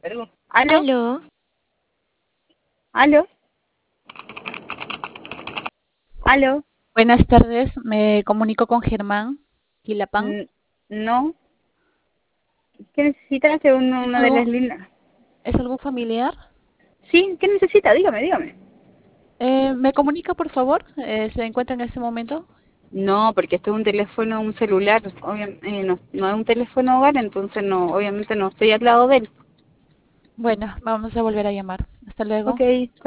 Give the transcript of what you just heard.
¿Aló? Aló, ¿Aló? ¿Aló? Buenas tardes, me comunico con Germán Quilapán. No. ¿Qué necesita? Hace ¿Es una de las algún, líneas. es algún familiar? Sí, ¿qué necesita? Dígame. ¿Me comunica, por favor? ¿Se encuentra en este momento? No, porque esto es un teléfono, un celular. No es un teléfono hogar, entonces no, obviamente no estoy al lado de él. Bueno, vamos a volver a llamar. Hasta luego. Ok,